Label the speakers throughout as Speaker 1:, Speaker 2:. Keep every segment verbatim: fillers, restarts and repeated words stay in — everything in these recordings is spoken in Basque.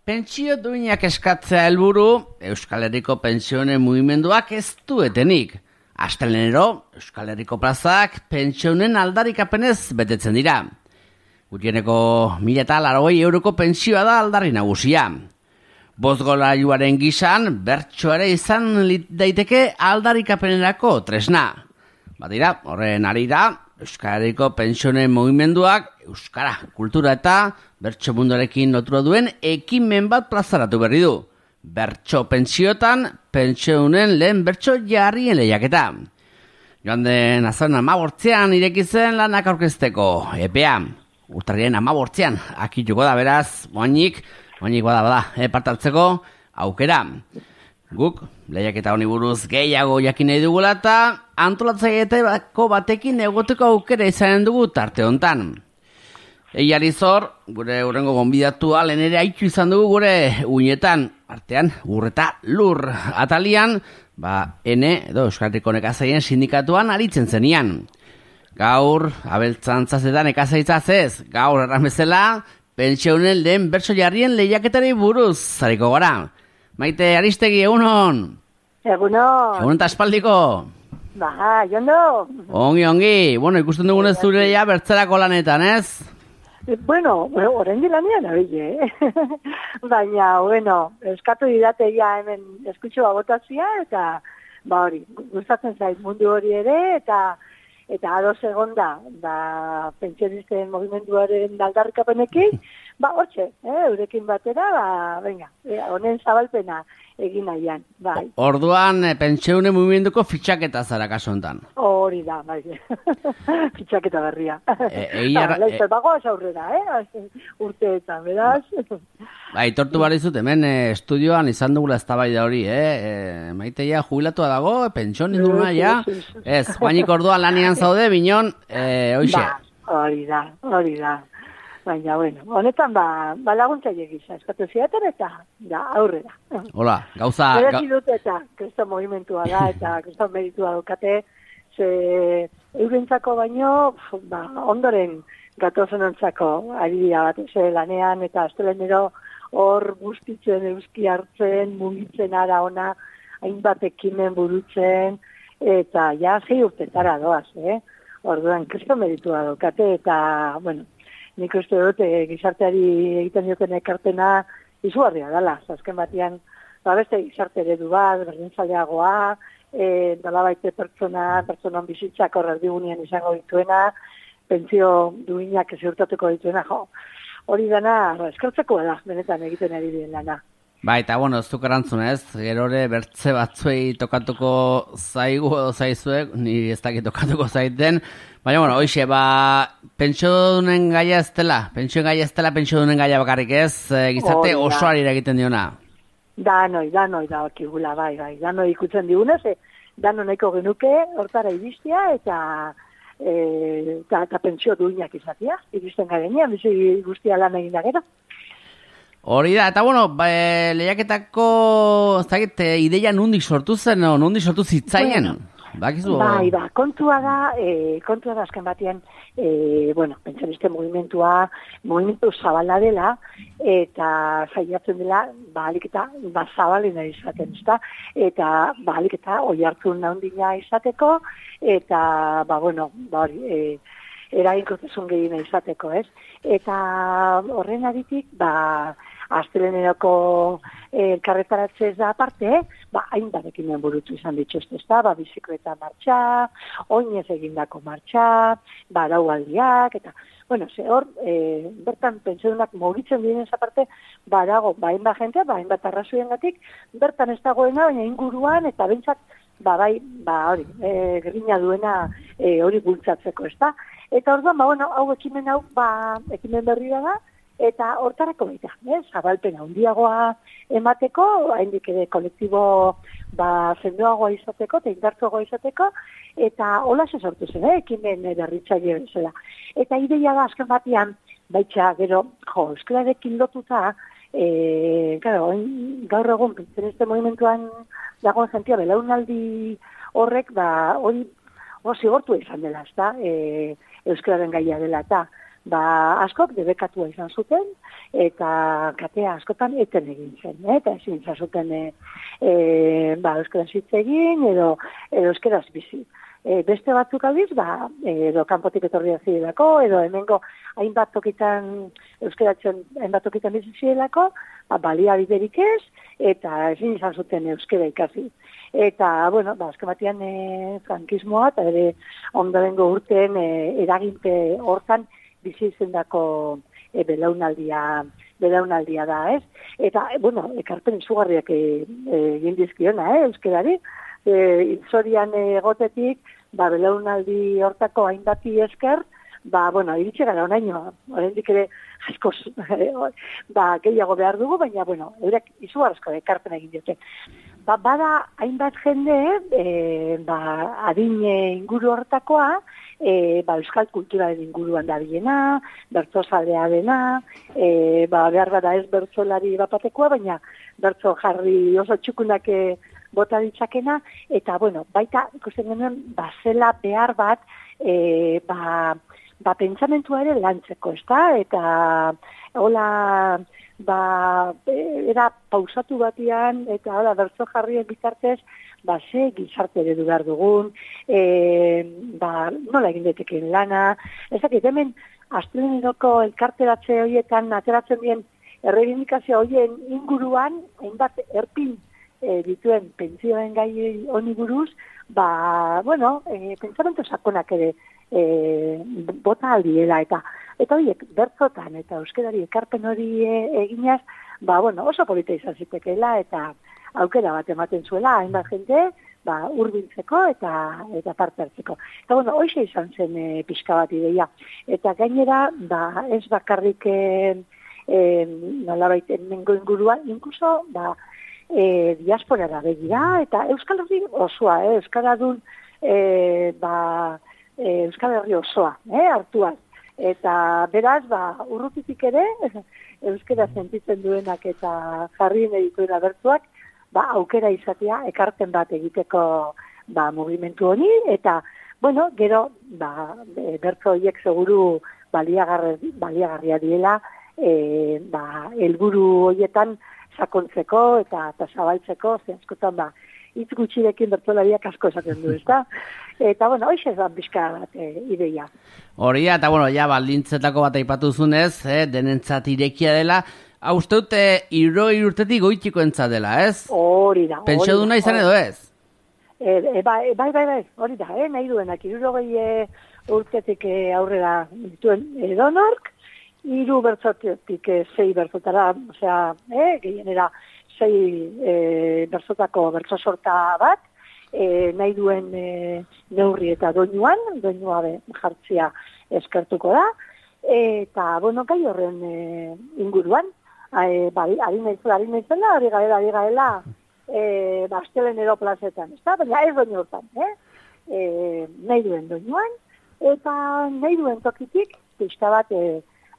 Speaker 1: Pentsio duinak eskatzea helburu, Euskal Herriko pentsioen mugimenduak ez duetenik. Astelehenero, Euskal Herriko plazak pentsioen aldarikapenez betetzen dira. Gutieneko mila eta laurogei euroko pentsioa da aldarri nagusia. Bozgolailuaren gisan, bertsoare izan daiteke aldarikapenerako tresna. Badira, horren arira, Euskal Herriko pentsioen mugimenduak euskara, kultura eta bertso munduarekin lotura duen ekimen bat plazaratu berri du. Bertso pentsiotan, pentsioen lehen bertso jarrien lehiaketa. Joan den azaroan hamabortzean ireki zen lanak aurkezteko epea. Urtarriaren hamabortzean akituko da beraz, oainik, oainik bada bada, e, partartzeko aukera. Guk, lehiaketa honi buruz gehiago jakin nahi dugula eta antolatzaileetako batekin egoteko aukera izanen dugu tarte hontan. Eiari zor, gure hurrengo gonbidatua lehen ere haitu izan dugu gure uinetan, artean, urreta lur atalian, ba, ene, edo Euskal Herriko nekazaien sindikatuan aritzen zenian. Gaur, abeltzantzazetan nekazaitzaz ez, gaur erramezela, pentsioen lehen bertso jarrien lehiaketari buruz zariko gara. Maite Aristegi, egunon?
Speaker 2: Egunon.
Speaker 1: Egunon eta espaldiko?
Speaker 2: Ba, jondo.
Speaker 1: Ongi, ongi. Bueno, ikusten dugunez zureia bertzerako lanetan, ez?
Speaker 2: E, bueno, orain dilanean abile, eh? Baina, bueno, eskatu didate ja hemen eskutxo babotazia, eta, ba hori, gustatzen zait mundu hori ere, eta eta ados egonda, ba, pentsionisten mogimenduaren aldarrikapenekin, ba, hortxe, eh, eurekin batera, ba, venga, honen zabalpena egin nahian, bai.
Speaker 1: Orduan, pentsioen mugimenduko fitxaketa zara kaso hontan.
Speaker 2: Hori da, bai, fitxaketa berria.
Speaker 1: E, eia,
Speaker 2: ba, Laizter, bagoaz aurrera, eh, urteetan, beraz.
Speaker 1: Ba, itortu barizut, hemen eh, estudioan izan dugula eztabaida hori, eh? E, maiteia jubilatua dago, pentsion induna, ja. Ez, guainik orduan lanian zaude, binon, eh, hoxe.
Speaker 2: Ba, hori da, hori da. Baina, bueno, honetan, ba, ba laguntzaile gisa, eskatu ziaten eta, da, aurrera.
Speaker 1: Hola, gauza...
Speaker 2: Berezi dut eta, kriston movimentua da, eta kriston meritua dukate, ze eurentzako baino, ba, ondoren gatozenontzako ari dira bat, ze lanean, eta astelenero hor bustitzen, euski hartzen, mugitzen ara ona, hainbat ekimen burutzen, eta ja, zei urtetara doaz, eh? Orduan, kriston meritua dukate, eta, bueno, nik uste dut e, gizarteari egiten dioten ekarpena izugarria dela. Azken batean, ba beste gizarte eredu bat, berdinzaleagoa, e, nolabaite pertsona, pertsonan bizitzak horrerdigunean izango dituena, pentsio duinak ziurtatuko dituena, jo. Hori dana, no, eskertzeko da, benetan egiten ari diren lana.
Speaker 1: Ba, eta, bueno, ez duk erantzun ez, gerore bertze batzuei tokatuko zaigu edo zaizuek, ni ez dakit tokatuko zaiten, baina, bueno, hoxe, ba, pentsiodunen gaia ez dela, pentsioen gaia ez dela, pentsiodunen gaia bakarrik ez, e, gizarte oh, osoari egiten diona.
Speaker 2: Danoi, danoi da okigula, bai, bai, danoi ikutzen digunez, e, dano nahiko genuke, hortara iristia, eta, e, eta, eta pentsio duinak izatea, iristen garenean, bizi guztia lan egin da gero.
Speaker 1: Hori da, eta bueno, ba, lehiaketako, ez dakit, ideia nondik sortu zen, o nondik sortu zitzaien? Bueno, bakizu?
Speaker 2: Bai, ba, kontua da, e, kontua da azken batean, e, bueno, pentsionisten movimentua, movimentu zabala dela, eta saiatzen dela, ba, alik eta, ba, zabalena izaten, ezta? Eta, ba, alik eta oi hartzun nahundina izateko, eta, ba, bueno, ba, hori, e, eraginkortasun gehiena izateko, ez? Eta horren aritik, ba, asteleneroko elkarretaratze ez da aparte, ba, hainbat ekimen burutu izan dituzte, ezta? Ba, bizikleta martxa, oinez egindako martxa, ba, araualdiak, eta, bueno, ze hor, e, bertan pentsiodunak mugitzen diren aparte, ba, dago, ba, hainbat jentea, ba, hainbat arrazoiengatik, bertan ez dagoena, baina inguruan, eta bentsat, ba, bai, ba, hori, e, gerina duena e, hori bultzatzeko, ezta? Eta orduan, ba, bueno, hau ekimen hau, ba, ekimen berria da, eta hortarako baita, eh? Zabalpena handiagoa emateko, haindik ere kolektibo ba, zendoagoa izateko, eta indartzuagoa izateko, eta hola se sortu zen, eh? Ekimen berritzaile bezala. Eta ideia da, azken batean, baitxa, gero, jo, euskararekin lotuta, e, claro, gaur egun, pentsionisten movimentuan dagoen jentia, belaunaldi horrek, ba, hori, hori zigortu izan dela, ezta, e, euskararen gaia dela, eta ba, askok debekatua izan zuten, eta katea askotan eten egin zen, eh? Eta ezin izan zuten e, e, ba, euskaraz hitz egin, edo, edo euskaraz bizi. E, beste batzuk aldiz, ba, edo kanpotik etorri zirelako, edo hemengo hainbat tokitan, euskaratzen hainbat tokitan bizi zirelako, ba, balia biderik ez, eta ezin izan zuten euskara ikasi. Eta, bueno, ba, azken batean e, frankismoa, eta ere ondorengo urteen e, eraginte hortan bizi izendako e, belaunaldia, belaunaldia da, ez? Eta, bueno, ekarpen izugarriak egin e, dizkiona, eh, euskarari, e, itzorian egotetik, ba, belaunaldi hortako hainbati esker, ba, bueno, iritsi gara onaino, oraindik ere askoz, ba, gehiago behar dugu, baina, bueno, eurek izugarrizko ekarpen egin diote. Ba, bada hainbat jende, e, ba, adin inguru hortakoa, e, ba, euskal kulturaren inguruan da bilena, bertzozalea dena, e, ba, behar bada ez bertzolari bapatekoa, baina bertzo jarri oso txukunak e, bota ditzakena, eta, bueno, baita, ikusten genuen, ba, zela behar bat, e, ba, ba, pentsamentua ere lantzeko, ezta? Eta, hola, ba, era pausatu batian, eta hola, bertso jarrien bitartez, ba, ze gizarte eredu behar dugun, e, ba, nola egin deteken lana, ezakit, hemen, asteleneroko elkarteratze horietan, ateratzen dien, errebindikazio horien inguruan, hainbat erpin, E, dituen pentsioen gai honi buruz, ba, bueno, e, pentsamentu sakonak ere e, bota aldiela, eta eta horiek bertzotan eta euskerari ekarpen hori e, eginaz, ba, bueno, oso polita izan zitekeela, eta aukera bat ematen zuela, hainbat jende, ba, hurbiltzeko eta eta parte hartzeko. Eta, bueno, hoxe izan zen e, pixka bat ideia. Eta gainera, ba, ez bakarrik e, e, nolabait hemengo inguruan, inkluso, ba, E, diasporara begira, eta Euskal Herri osoa, eh, Euskaradun e, ba, e, Euskal Herri osoa, eh, hartuaz. Eta beraz, ba, urrutitik ere, euskara sentitzen duenak eta jarri nahi dituena bertuak, ba, aukera izatea, ekarpen bat egiteko ba, mugimendu honi, eta, bueno, gero, ba, bertso horiek seguru baliagarri, baliagarria diela, e, ba, helburu horietan sakontzeko eta, eta zabaltzeko, ze askotan ba, hitz gutxirekin bertsolariak asko esaten du, ezta? Eta, bueno, hoxe ez da bizka bat e, ideia.
Speaker 1: Horia, eta, bueno, ja, baldintzetako bat aipatu zunez, eh, denentzat irekia dela, hau uste dute, irroi urtetik goitiko entzat dela, ez?
Speaker 2: Hori da.
Speaker 1: Pentsio duna izan edo ez?
Speaker 2: E, e, bai, bai, bai, bai, hori da, eh, nahi duenak, irurogei e, urtetik e, aurrera dituen edonork, hiru bertzotik e, sei bertzotara, osea, eh, gehienera sei e, bertzotako bertso sorta bat, e, nahi duen e, neurri eta doinuan, doinua be, jartzia eskertuko da, eta, bueno, gai horren e, inguruan, e, ba, ari naizela, ari naizela, ari gaela, ari gaela, e, bastelen ero plazetan, ez da? Baina ez doinu hortan, eh? E, nahi duen doinuan, eta nahi duen tokitik, pixka bat, e,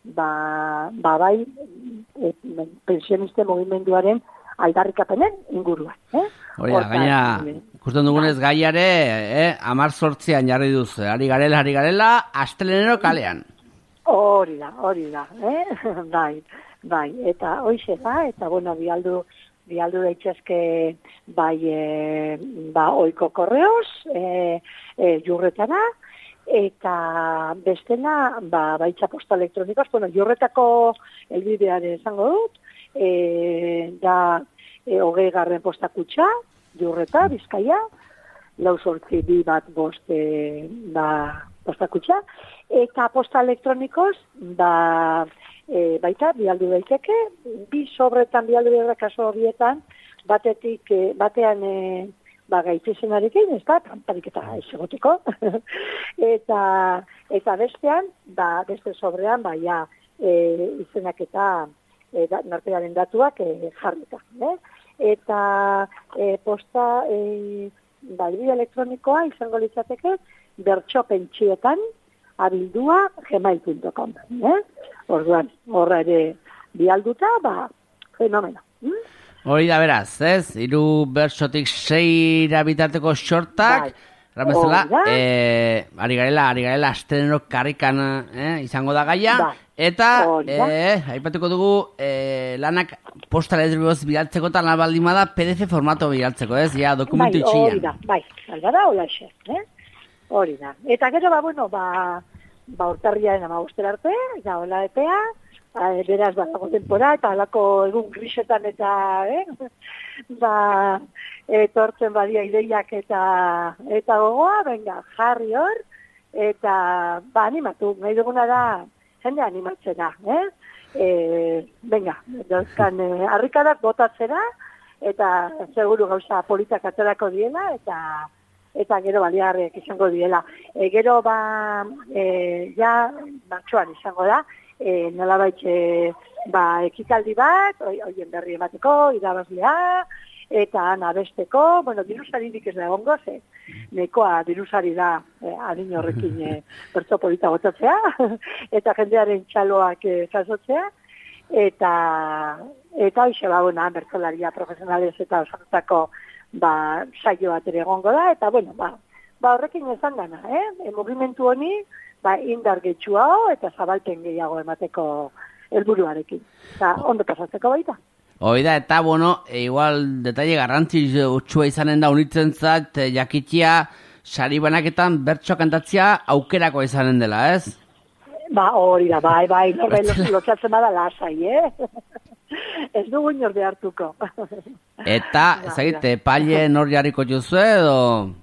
Speaker 2: ba, ba bai e, pensioniste mugimenduaren aldarrikapenen inguruan. Eh?
Speaker 1: Hori da, gaina, ikusten dugunez gaiare, eh, amar sortzian jarri duz, ari garela, ari garela, astelenero kalean.
Speaker 2: Hori da, hori da, eh? bai, bai, eta hoixe da, eta bueno, bialdu, bialdu daitezke bai, e, ba, oiko korreoz, e, e, jurretara, eta bestena, ba, baitza posta elektronikoz, bueno, jorretako elbidearen esango dut, e, da e, hogei garren posta kutxa, jorreta, Bizkaia, lau sortzi bi bat bost e, ba, posta kutxa, eta posta elektronikoz, ba, e, baita, bialdu daiteke, bi sobretan bialdu behar kaso horietan, batetik, e, batean, e, ba, gaitzesenarekin, ez da, tramparik eta ez egoteko. eta, eta bestean, ba, beste sobrean, ba, ja, e, izenak eta e, da, nortearen datuak e, jarrita. Eh? Eta e, posta, e, ba, elektronikoa izango litzateke, bertso pentsioetan, abildua gmail punto com. Eh? Orduan, horra ere bialduta, ba, fenomeno. Hm?
Speaker 1: Hori da beraz, ez? Hiru bertsotik seira bitarteko xortak, bai. Erran bezala, eh, ari garela, ari garela, astrenero karrikan eh, izango da gaia, ba. Eta, eh, aipatuko dugu, eh, lanak posta elektronikoz bidaltzeko eta lan baldin bada P D F formato bidaltzeko, ez? Ja, dokumentu itxian.
Speaker 2: Bai, hori da, bai, alba da, hola xe, eh? Hori da. Eta gero, ba, bueno, ba, ba urtarriaren amabostera arte, ja, hola epea, beraz, ba, dago tempora, eta halako egun grisetan eta, eh? Ba, etortzen badia ideiak eta eta gogoa, venga, jarri hor, eta, ba, animatu, nahi duguna da, jende animatzera, eh? E, venga, dauzkan, eh, harrikadak botatzera, eta seguru gauza politak atzerako diela, eta eta gero baliarrek izango diela. E, gero, ba, e, ja, martxoan izango da, e, nolabait, e, ba, ekitaldi bat, hoien berri emateko, irabazlea, eta nabesteko, bueno, dirusaririk ez da egongo, ze, nekoa dirusari da e, adin horrekin e, bertso polita botatzea, eta jendearen txaloak e, jasotzea, eta, eta hoxe, ba, bona, bertsolaria profesionalez eta osatutako ba, saio bat ere egongo da, eta, bueno, ba, ba horrekin ezan dana, eh? E, mugimendu honi, ba, indar getxua eta zabalpen gehiago emateko helburuarekin. Eta, ondo pasatzeko baita.
Speaker 1: Hoi da, eta, bueno, e, igual, detalle garrantzitsua izanen da unitzen zat, e, jakitia, sari banaketan bertso kantatzia aukerako izanen dela, ez?
Speaker 2: Ba, hori da, bai, bai, norbait lotxatzen bada lasai, eh? Ez dugu inor behartuko.
Speaker 1: Eta, ezagite, paile nor jarriko jozu edo?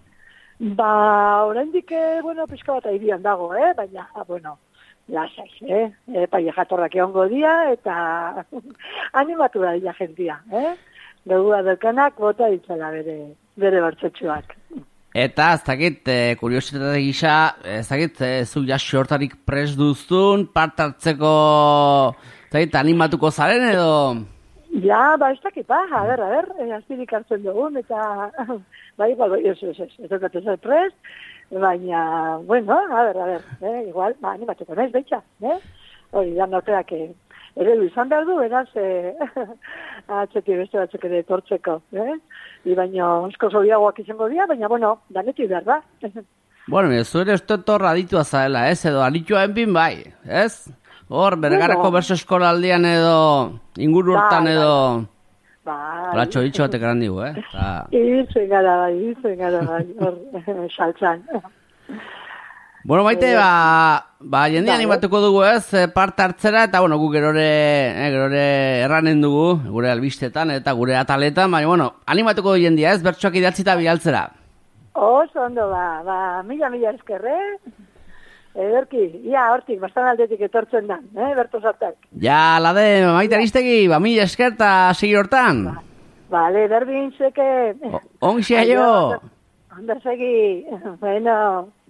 Speaker 2: Ba, oraindik, bueno, pixka bat airian dago, eh? Baina, bueno, lasai, eh? E, paile jatorrak egongo dia, eta animatu da dira jentia, eh? Dugu adelkanak bota ditzela bere, bere bertxotxuak.
Speaker 1: Eta, ez dakit, e, kuriositate gisa, ez dakit, e, zu jaxi hortarik pres duzun, part hartzeko, ez dakit, animatuko zaren edo?
Speaker 2: Ja, ba, ez dakit, ba, a ber, a ber, e, azpirik hartzen dugun, eta, ba, igual, ez, ez, ez, ez dakit ez prest, baina, bueno, a ber, a ber, eh, igual, ba, animatuko naiz, betxa, eh? Hori, da, norteak, ere du izan behar du, eraz, eh, atxeti beste batzuk ere etortzeko, eh? I baino, esko zodiagoak izango dira, baina, bueno, danetik behar da.
Speaker 1: Bueno, ez ere ez torra aditua zaela, ez? Edo alitua enpin bai, ez? Hor, bergarako bueno, berso eskola aldean edo, inguru hortan bai, edo... Bai. Hola, txoritxo batek eran digu, eh?
Speaker 2: Izen gara bai, izen gara bai, hor, saltzan.
Speaker 1: Bueno, Maite, eh, ba, ba jende animatuko dugu ez, parte hartzera, eta, bueno, gu gerore, eh, gerore erranen dugu, gure albistetan eta gure ataletan, baina, bueno, animatuko du jendia ez, bertsoak idatzita bialtzera.
Speaker 2: Oso ondo, ba, ba, mila, mila eskerre, ederki, ia, hortik, bastan aldetik etortzen da, eh, berto zartak.
Speaker 1: Ja, lade, Maite Aristegi, ba, mila eskerta segi hortan.
Speaker 2: Ba, bale, berdin zeke.
Speaker 1: Ongi xea jo.
Speaker 2: Onda segi, bueno.